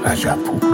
رجبپور.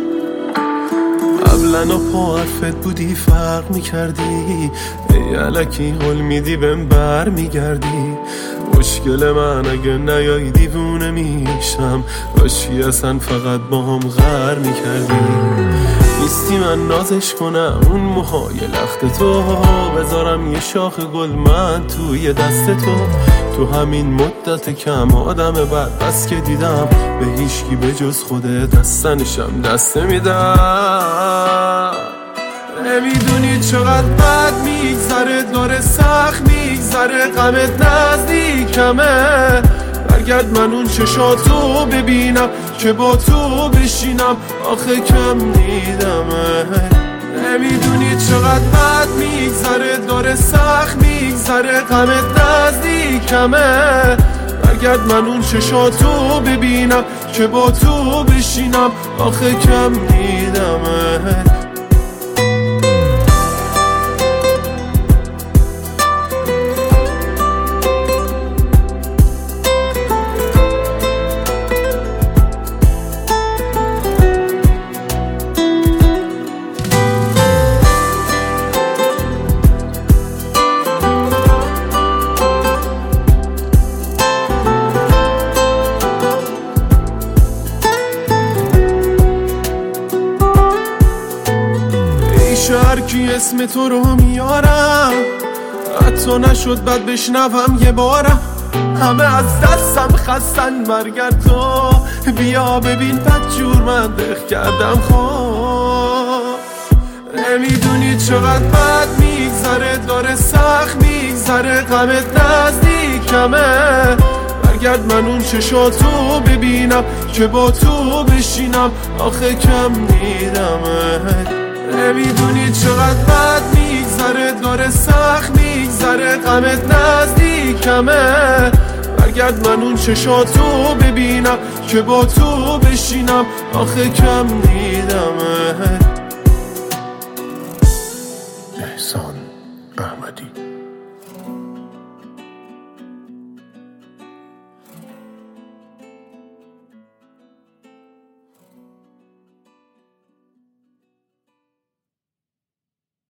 قبلا پا حرفت بودی فرق میکردی، ای علکی حل میدی بهم بر میگردی. مشکل من اگه نیایی دیوونه میشم، باشی اصلا فقط با هم غر میکردی. نیستی من نازش کنم اون موهای لخت تو، بذارم یه شاخ گل من توی دست تو همین مدت کم آدم بد بس که دیدم، به هیچکی به جز خودت دستنشم دست نمیدم. نمیدونی چقدر بد میگذره، داره سخت میگذره، غمت نزدیکمه. برگرد من اون چشاتو ببینم که با تو بشینم، آخه کم دیدمه. نمیدونی چقدر بد میگذره، داره سخت میگذره، غمت نزدیکمه. برگرد من اون چشاتو ببینم که با تو بشینم، آخه کم دیدمه. هرکی اسم تو رو میارم، حتی نشد بد بشنوم یه بارم. همه از دستم خستن، برگرد تو بیا ببین بدجور من دق کردم. خواه نمیدونی چقدر بد میگذره، داره سخت میگذره، غمت نزدیکمه. برگرد من اون چشاتو ببینم که با تو بشینم، آخه کم دیدمه. نمیدونی چقدر بد میگذره، داره سخت میگذره، غمت نزدیکمه. برگرد من اون چشاتو ببینم که با تو بشینم، آخه کم دیدمه.